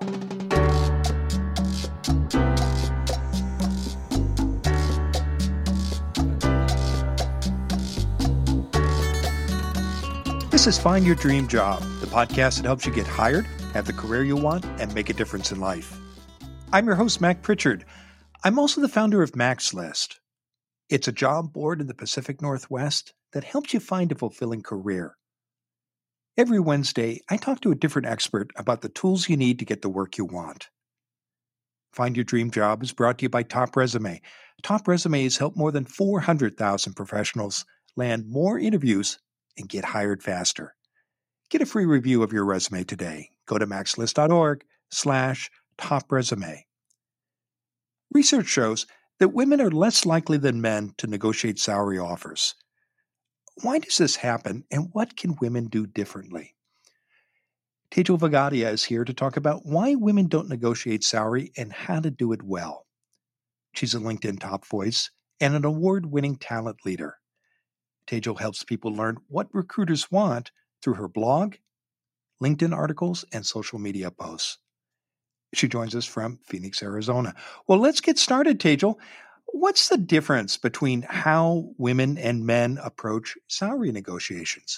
This is Find Your Dream Job, the podcast that helps you get hired, have the career you want, and make a difference in life. I'm your host, Mac Pritchard. I'm also the founder of Mac's List. It's a job board in the Pacific Northwest that helps you find a fulfilling career. Every Wednesday, I talk to a different expert about the tools you need to get the work you want. Find Your Dream Job is brought to you by Top Resume. Top Resume has helped more than 400,000 professionals land more interviews and get hired faster. Get a free review of your resume today. Go to maxlist.org/topresume. Research shows that women are less likely than men to negotiate salary offers. Why does this happen, and what can women do differently? Tejal Vagadia is here to talk about why women don't negotiate salary and how to do it well. She's a LinkedIn top voice and an award-winning talent leader. Tejal helps people learn what recruiters want through her blog, LinkedIn articles, and social media posts. She joins us from Phoenix, Arizona. Well, let's get started, Tejal. What's the difference between how women and men approach salary negotiations?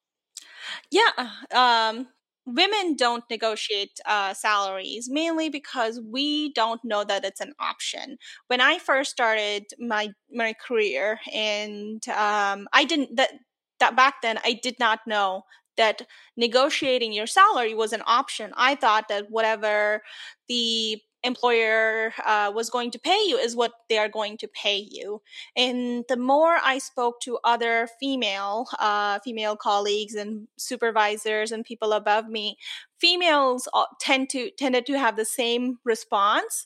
Women don't negotiate salaries mainly because we don't know that it's an option. When I first started my career, and I didn't that back then I did not know that negotiating your salary was an option. I thought that whatever the employer was going to pay you is what they are going to pay you. And the more I spoke to other female colleagues and supervisors and people above me, females tended to have the same response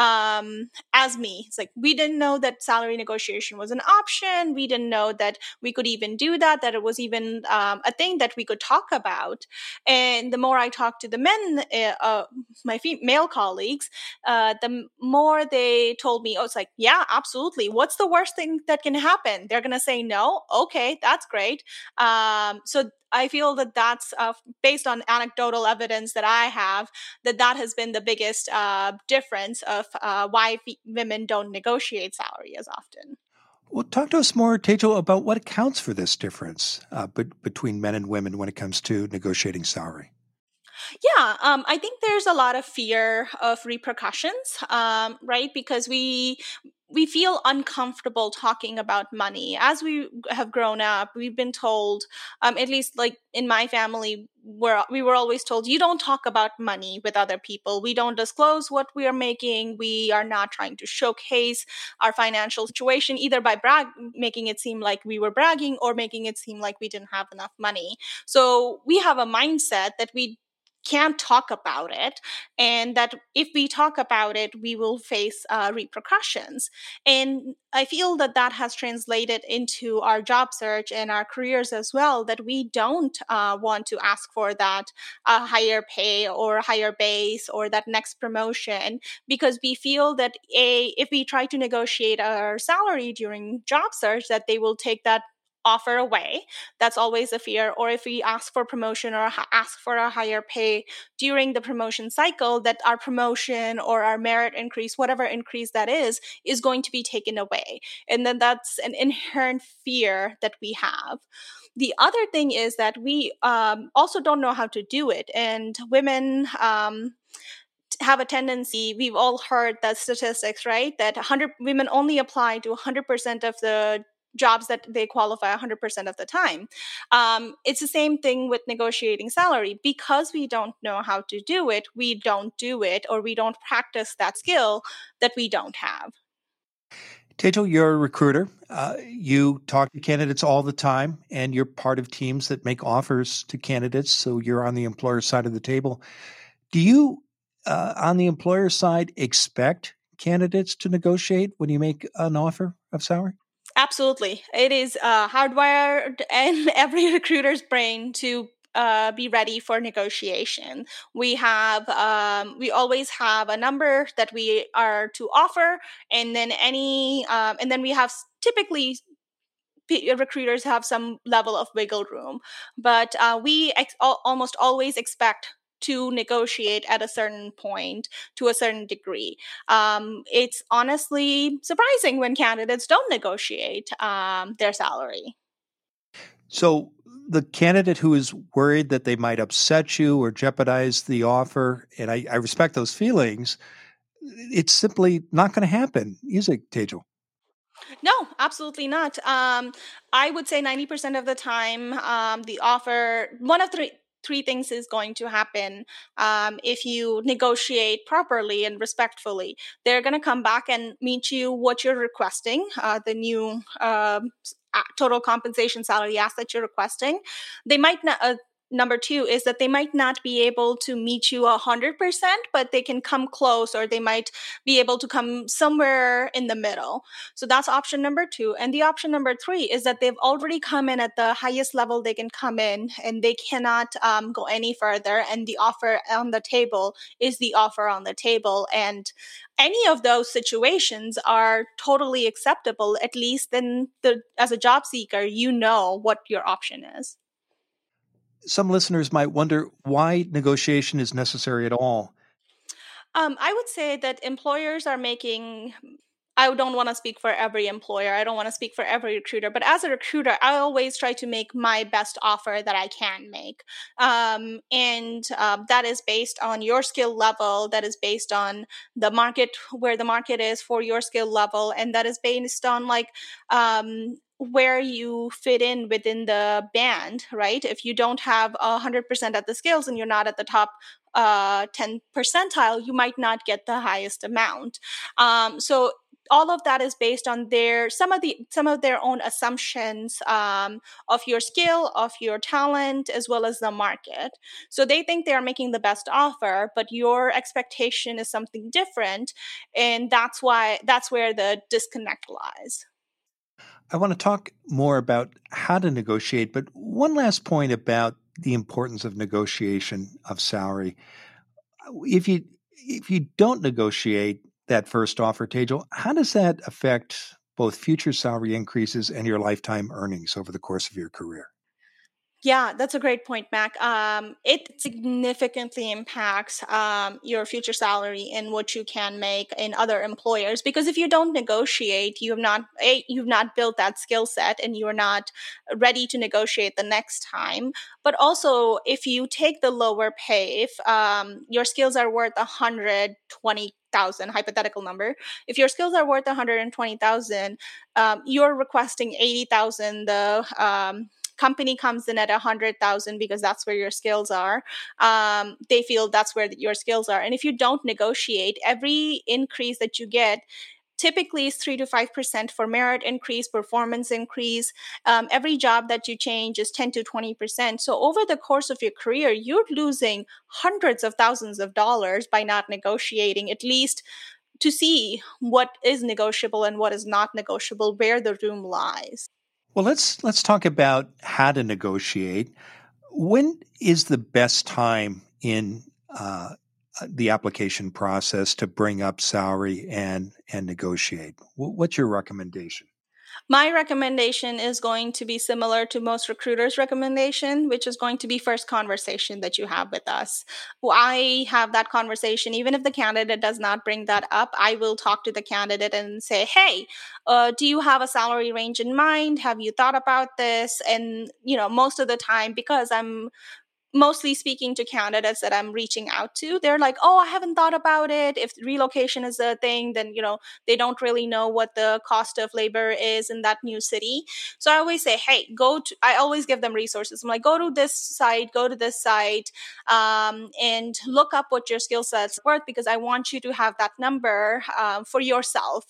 as me. It's like, we didn't know that salary negotiation was an option. We didn't know that we could even do that it was even a thing that we could talk about. And the more I talked to the men, my male colleagues, the more they told me, it's like, yeah, absolutely. What's the worst thing that can happen? They're going to say no. Okay, that's great. So I feel that that's based on anecdotal evidence that I have, that has been the biggest difference of why women don't negotiate salary as often. Well, talk to us more, Tejal, about what accounts for this difference between men and women when it comes to negotiating salary. I think there's a lot of fear of repercussions, right? Because we feel uncomfortable talking about money. As we have grown up, we've been told, at least like in my family, we were always told, you don't talk about money with other people. We don't disclose what we are making. We are not trying to showcase our financial situation, either by making it seem like we were bragging or making it seem like we didn't have enough money. So we have a mindset that we can't talk about it, and that if we talk about it, we will face repercussions. And I feel that has translated into our job search and our careers as well, that we don't want to ask for that higher pay or higher base or that next promotion, because we feel that if we try to negotiate our salary during job search, that they will take that offer away. That's always a fear. Or if we ask for promotion or ask for a higher pay during the promotion cycle, that our promotion or our merit increase, whatever increase that is going to be taken away. And then that's an inherent fear that we have. The other thing is that we also don't know how to do it. And women have a tendency, we've all heard that statistics, right? That 100 women only apply to 100% of the jobs that they qualify 100% of the time. It's the same thing with negotiating salary. Because we don't know how to do it, we don't do it, or we don't practice that skill that we don't have. Tejal, you're a recruiter. You talk to candidates all the time, and you're part of teams that make offers to candidates, so you're on the employer side of the table. Do you, on the employer side, expect candidates to negotiate when you make an offer of salary? Absolutely. It is hardwired in every recruiter's brain to be ready for negotiation. We always have a number that we are to offer, and then and then we have typically recruiters have some level of wiggle room, but we almost always expect to negotiate at a certain point to a certain degree. It's honestly surprising when candidates don't negotiate their salary. So the candidate who is worried that they might upset you or jeopardize the offer, and I respect those feelings, it's simply not going to happen, is it, Tejal? No, absolutely not. I would say 90% of the time, the offer, one of three things is going to happen if you negotiate properly and respectfully. They're going to come back and meet you what you're requesting, the new total compensation salary ask that you're requesting. They might not. Number two is that they might not be able to meet you 100%, but they can come close, or they might be able to come somewhere in the middle. So that's option number two. And the option number three is that they've already come in at the highest level they can come in, and they cannot go any further. And the offer on the table is the offer on the table. And any of those situations are totally acceptable. At least then, as a job seeker, you know what your option is. Some listeners might wonder why negotiation is necessary at all. I would say that employers are making, I don't want to speak for every employer. I don't want to speak for every recruiter. But as a recruiter, I always try to make my best offer that I can make. And that is based on your skill level. That is based on the market, where the market is for your skill level. And that is based on where you fit in within the band, right? If you don't have 100% of the skills and you're not at the top 10 percentile, you might not get the highest amount. So all of that is based on some of their own assumptions of your skill, of your talent, as well as the market. So they think they are making the best offer, but your expectation is something different, and that's where the disconnect lies. I want to talk more about how to negotiate, but one last point about the importance of negotiation of salary. If you don't negotiate that first offer, Tejal, how does that affect both future salary increases and your lifetime earnings over the course of your career? Yeah, that's a great point, Mac. It significantly impacts your future salary and what you can make in other employers. Because if you don't negotiate, you've not built that skill set, and you are not ready to negotiate the next time. But also, if you take the lower pay, if your skills are worth 120,000, hypothetical number, if your skills are worth 120,000, you're requesting 80,000. The company comes in at 100,000 because that's where your skills are. They feel that's where your skills are. And if you don't negotiate, every increase that you get typically is 3 to 5% for merit increase, performance increase. Every job that you change is 10 to 20%. So over the course of your career, you're losing hundreds of thousands of dollars by not negotiating, at least to see what is negotiable and what is not negotiable, where the room lies. Well, let's talk about how to negotiate. When is the best time in the application process to bring up salary and negotiate? What's your recommendation? My recommendation is going to be similar to most recruiters' recommendation, which is going to be first conversation that you have with us. Well, I have that conversation. Even if the candidate does not bring that up, I will talk to the candidate and say, hey, do you have a salary range in mind? Have you thought about this? And, most of the time, because I'm mostly speaking to candidates that I'm reaching out to, they're like, oh, I haven't thought about it. If relocation is a thing, then, they don't really know what the cost of labor is in that new city. So I always say, hey, I always give them resources. I'm like, go to this site, and look up what your skill set's worth, because I want you to have that number for yourself.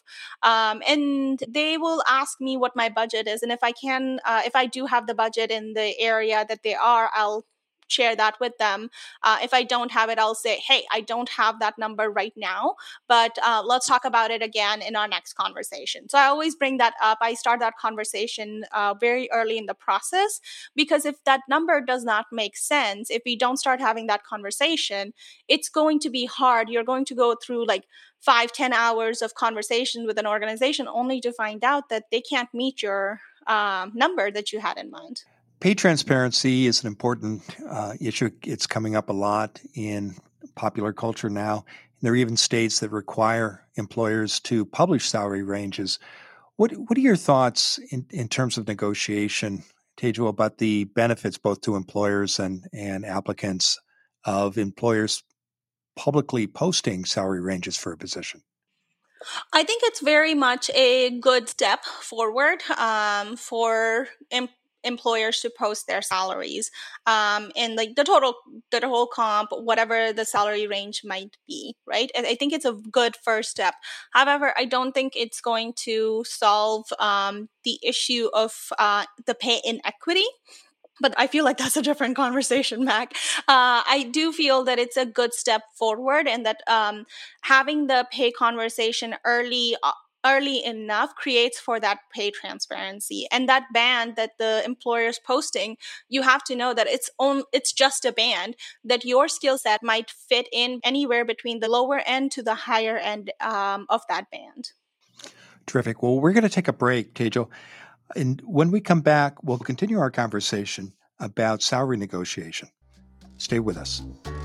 And they will ask me what my budget is. And if I do have the budget in the area that they are, I'll share that with them. If I don't have it, I'll say, hey, I don't have that number right now, but let's talk about it again in our next conversation. So I always bring that up. I start that conversation very early in the process, because if that number does not make sense, if we don't start having that conversation, it's going to be hard. You're going to go through like 5-10 hours of conversation with an organization only to find out that they can't meet your number that you had in mind. Pay transparency is an important issue. It's coming up a lot in popular culture now. There are even states that require employers to publish salary ranges. What are your thoughts in terms of negotiation, Tejo, about the benefits both to employers and applicants of employers publicly posting salary ranges for a position? I think it's very much a good step forward for employers to post their salaries and like the whole comp, whatever the salary range might be, right? I think it's a good first step. However, I don't think it's going to solve the issue of the pay inequity, but I feel like that's a different conversation, Mac. I do feel that it's a good step forward, and that having the pay conversation early enough creates for that pay transparency. And that band that the employer is posting, you have to know that it's just a band, that your skill set might fit in anywhere between the lower end to the higher end of that band. Terrific. Well, we're going to take a break, Tejo. And when we come back, we'll continue our conversation about salary negotiation. Stay with us.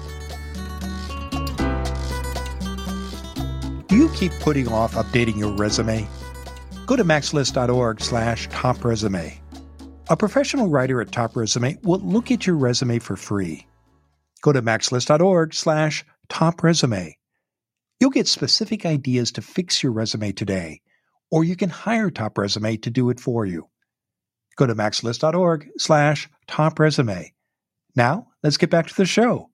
Do you keep putting off updating your resume? Go to maxlist.org/topresume. A professional writer at Top Resume will look at your resume for free. Go to maxlist.org/topresume. You'll get specific ideas to fix your resume today, or you can hire Top Resume to do it for you. Go to maxlist.org/topresume. Now, let's get back to the show.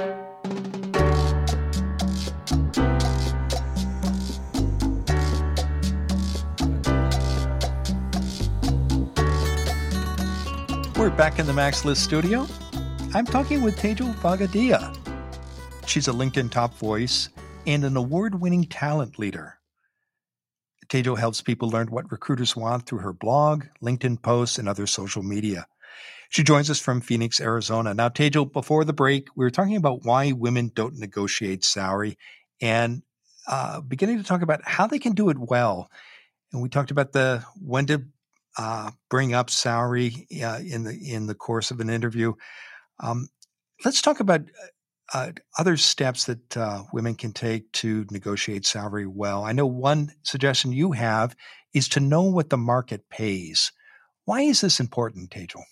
We're back in the Max List studio. I'm talking with Tejo Vagadia. She's a LinkedIn top voice and an award-winning talent leader. Tejo helps people learn what recruiters want through her blog, LinkedIn posts, and other social media. She joins us from Phoenix, Arizona. Now, Tejo, before the break, we were talking about why women don't negotiate salary and beginning to talk about how they can do it well. And we talked about when to bring up salary in the course of an interview. Let's talk about other steps that women can take to negotiate salary well. I know one suggestion you have is to know what the market pays. Why is this important, Tejo?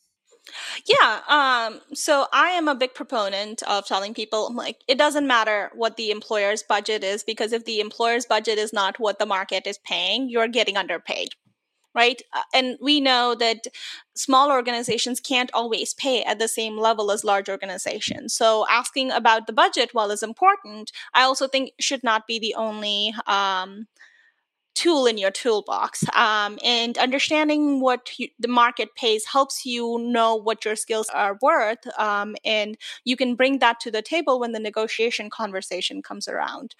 Yeah. So I am a big proponent of telling people, like, it doesn't matter what the employer's budget is, because if the employer's budget is not what the market is paying, you're getting underpaid. Right. And we know that small organizations can't always pay at the same level as large organizations. So asking about the budget, while is important, I also think should not be the only tool in your toolbox. And understanding what the market pays helps you know what your skills are worth. And you can bring that to the table when the negotiation conversation comes around.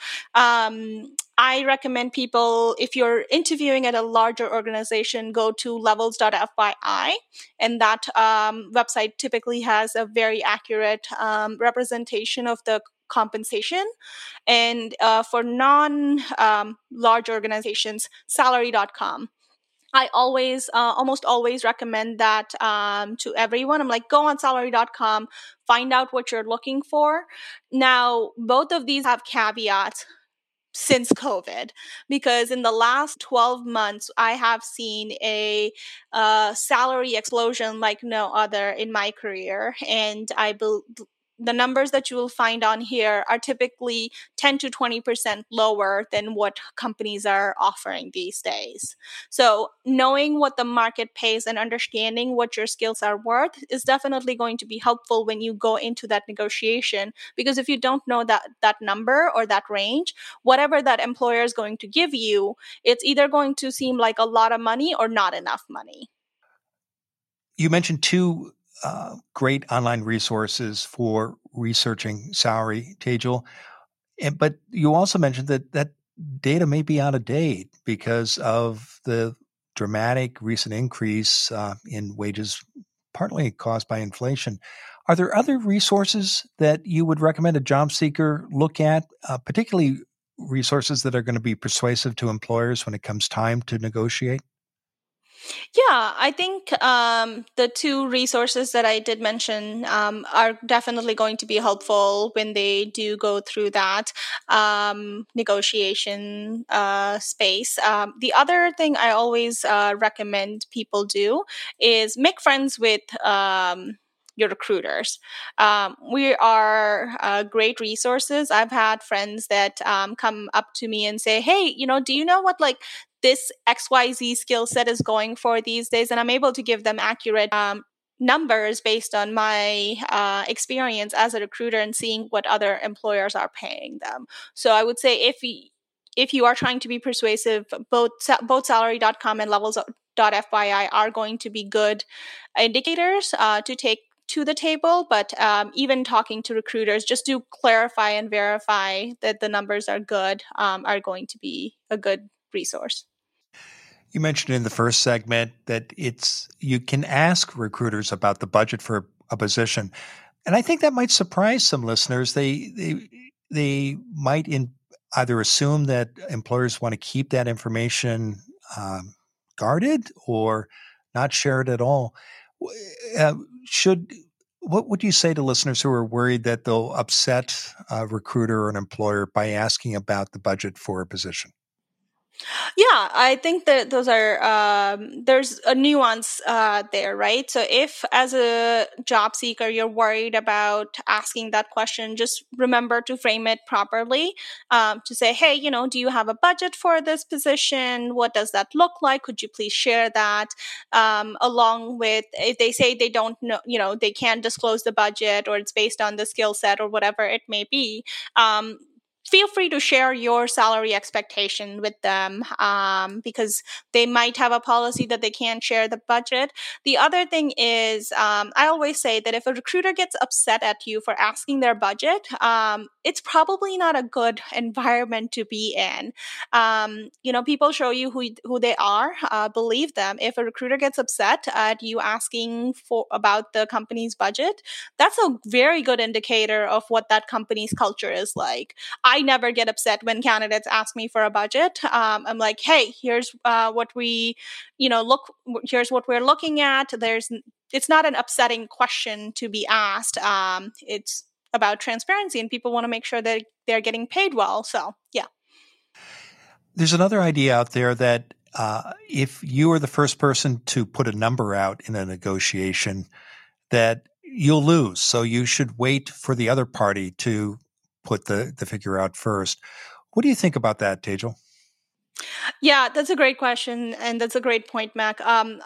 I recommend people, if you're interviewing at a larger organization, go to levels.fyi. And that website typically has a very accurate representation of the compensation. And for non-large organizations, salary.com. I almost always recommend that to everyone. I'm like, go on salary.com, find out what you're looking for. Now, both of these have caveats since COVID, because in the last 12 months, I have seen a salary explosion like no other in my career. And the numbers that you will find on here are typically 10 to 20% lower than what companies are offering these days. So knowing what the market pays and understanding what your skills are worth is definitely going to be helpful when you go into that negotiation, because if you don't know that number or that range, whatever that employer is going to give you, it's either going to seem like a lot of money or not enough money. You mentioned two great online resources for researching salary, Tejo. But you also mentioned that data may be out of date because of the dramatic recent increase in wages, partly caused by inflation. Are there other resources that you would recommend a job seeker look at, particularly resources that are going to be persuasive to employers when it comes time to negotiate? Yeah, I think the two resources that I did mention are definitely going to be helpful when they do go through that negotiation space. The other thing I always recommend people do is make friends with your recruiters. We are great resources. I've had friends that come up to me and say, "Hey, do you know what this XYZ skill set is going for these days?" And I'm able to give them accurate numbers based on my experience as a recruiter and seeing what other employers are paying them. So I would say if you are trying to be persuasive, both salary.com and levels.fyi are going to be good indicators to take to the table. But even talking to recruiters, just to clarify and verify that the numbers are good, are going to be a good resource. You mentioned in the first segment that you can ask recruiters about the budget for a position, and I think that might surprise some listeners. They might either assume that employers want to keep that information guarded or not share it at all. Uh, should What would you say to listeners who are worried that they'll upset a recruiter or an employer by asking about the budget for a position? Yeah, I think that those are there's a nuance there, right? So if as a job seeker you're worried about asking that question, just remember to frame it properly. To say, hey, do you have a budget for this position? What does that look like? Could you please share that? Along with, if they say they don't know, they can't disclose the budget, or it's based on the skill set or whatever it may be. Feel free to share your salary expectation with them, because they might have a policy that they can't share the budget. The other thing is, I always say that if a recruiter gets upset at you for asking their budget, it's probably not a good environment to be in. People show you who they are. Believe them. If a recruiter gets upset at you asking for about the company's budget, that's a very good indicator of what that company's culture is like. I never get upset when candidates ask me for a budget. I'm like, hey, here's what we, here's what we're looking at. It's not an upsetting question to be asked. It's about transparency, and people want to make sure that they're getting paid well. So, yeah. There's another idea out there that if you are the first person to put a number out in a negotiation, that you'll lose. So you should wait for the other party to put the figure out first. What do you think about that, Tejal? Yeah, that's a great question, and that's a great point, Mac.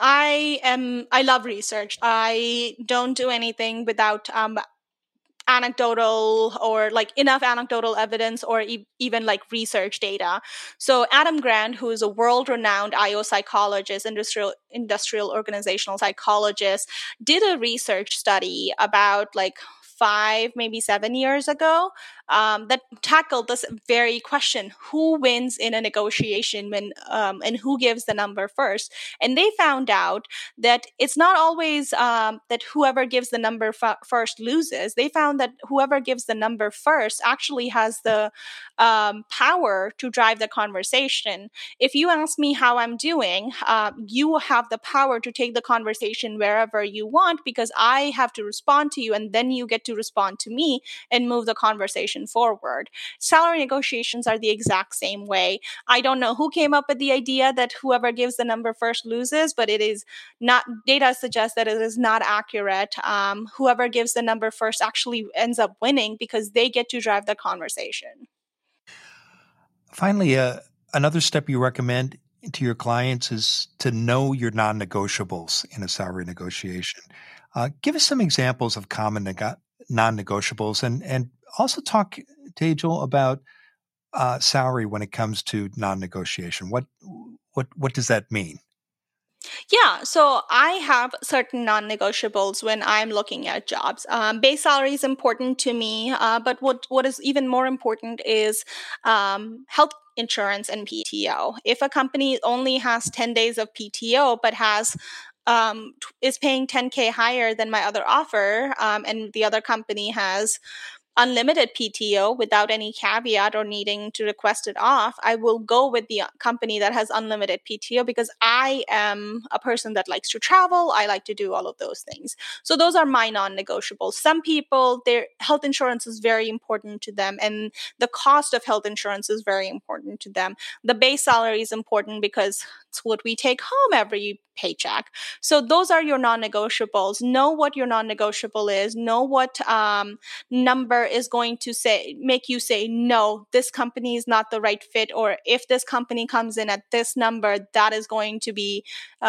I love research. I don't do anything without anecdotal or like enough anecdotal evidence or even like research data. So Adam Grant, who is a world-renowned IO psychologist, industrial organizational psychologist, did a research study about like 5 maybe 7 years ago, that tackled this very question: who wins in a negotiation and who gives the number first. And they found out that it's not always that whoever gives the number first loses. They found that whoever gives the number first actually has the power to drive the conversation. If you ask me how I'm doing, you have the power to take the conversation wherever you want, because I have to respond to you, and then you get to respond to me and move the conversation forward. Salary negotiations are the exact same way. I don't know who came up with the idea that whoever gives the number first loses, but it is not, data suggests that it is not accurate. Whoever gives the number first actually ends up winning because they get to drive the conversation. Finally, another step you recommend to your clients is to know your non-negotiables in a salary negotiation. Give us some examples of common non-negotiables, and also talk, Tejal, about salary when it comes to non-negotiation. What does that mean? Yeah, so I have certain non negotiables when I'm looking at jobs. Base salary is important to me, but what is even more important is health insurance and PTO. If a company only has 10 days of PTO but is paying 10K higher than my other offer, and the other company has unlimited PTO without any caveat or needing to request it off, I will go with the company that has unlimited PTO because I am a person that likes to travel. I like to do all of those things. So those are my non-negotiables. Some people, their health insurance is very important to them, and the cost of health insurance is very important to them. The base salary is important because it's what we take home every paycheck. So those are your non-negotiables. Know what your non-negotiable is. Know what number is going to make you say, no, this company is not the right fit. Or if this company comes in at this number, that is going to be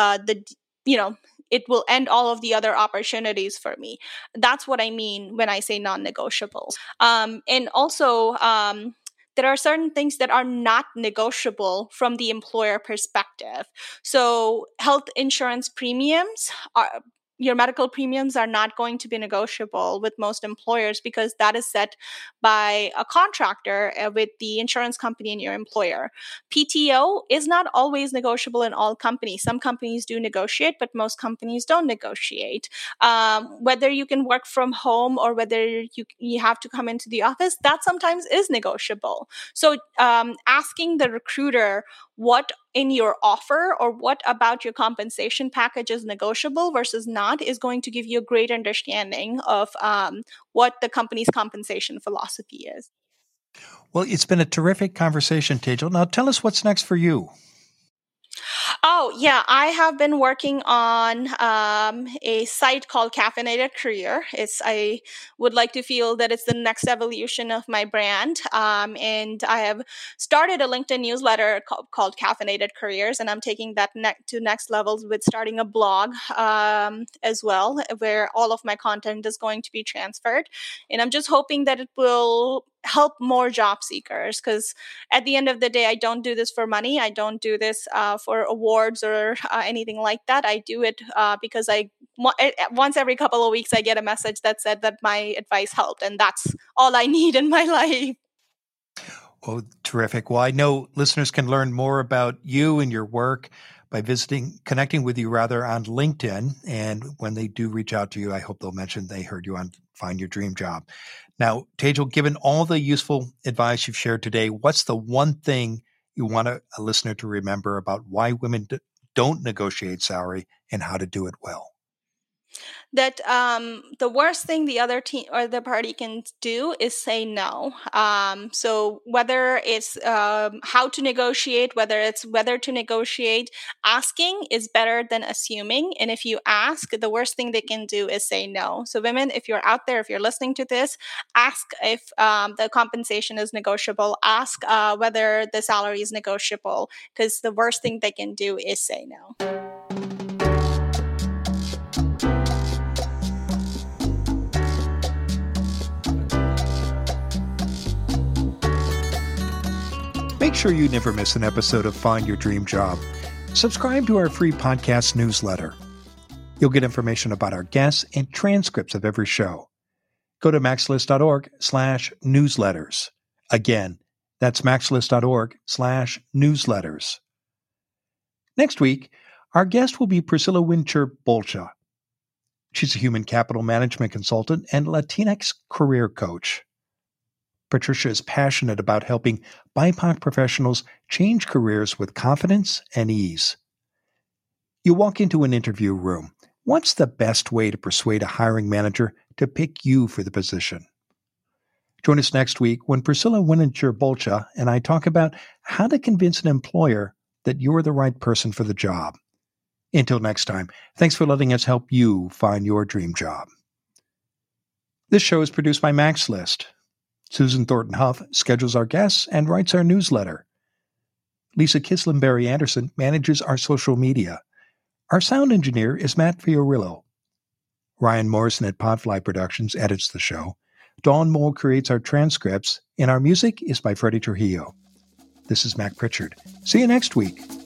it will end all of the other opportunities for me. That's what I mean when I say non-negotiables. And also, there are certain things that are not negotiable from the employer perspective. So health insurance premiums your medical premiums are not going to be negotiable with most employers because that is set by a contractor with the insurance company and your employer. PTO is not always negotiable in all companies. Some companies do negotiate, but most companies don't negotiate. Whether you can work from home or whether you have to come into the office, that sometimes is negotiable. So asking the recruiter what in your offer or what about your compensation package is negotiable versus not is going to give you a great understanding of what the company's compensation philosophy is. Well, it's been a terrific conversation, Tejal. Now tell us what's next for you. Oh, yeah. I have been working on a site called Caffeinated Career. I would like to feel that it's the next evolution of my brand. And I have started a LinkedIn newsletter called Caffeinated Careers, and I'm taking that to next levels with starting a blog as well, where all of my content is going to be transferred. And I'm just hoping that it will help more job seekers, because at the end of the day, I don't do this for money. I don't do this for awards or anything like that. I do it because once every couple of weeks I get a message that said that my advice helped, and that's all I need in my life. Oh, terrific. Well, I know listeners can learn more about you and your work by connecting with you on LinkedIn. And when they do reach out to you, I hope they'll mention they heard you on Find Your Dream Job. Now, Tejal, given all the useful advice you've shared today, what's the one thing you want a listener to remember about why women don't negotiate salary and how to do it well? That the worst thing the other team or the party can do is say no. So whether it's how to negotiate, whether to negotiate, asking is better than assuming. And if you ask, the worst thing they can do is say no. So women, if you're out there, if you're listening to this, ask if the compensation is negotiable. Ask whether the salary is negotiable, because the worst thing they can do is say no. Make sure you never miss an episode of Find Your Dream Job. Subscribe to our free podcast newsletter. You'll get information about our guests and transcripts of every show. Go to maxlist.org/newsletters. Again, that's maxlist.org/newsletters. Next week, our guest will be Priscilla Winter-Bolcha. She's a human capital management consultant and Latinx career coach. Patricia is passionate about helping BIPOC professionals change careers with confidence and ease. You walk into an interview room. What's the best way to persuade a hiring manager to pick you for the position? Join us next week when Priscilla Winter-Bolcha and I talk about how to convince an employer that you're the right person for the job. Until next time, thanks for letting us help you find your dream job. This show is produced by MaxList. Susan Thornton Huff schedules our guests and writes our newsletter. Lisa Kislenberry Anderson manages our social media. Our sound engineer is Matt Fiorillo. Ryan Morrison at Podfly Productions edits the show. Dawn Mole creates our transcripts, and our music is by Freddie Trujillo. This is Mac Pritchard. See you next week.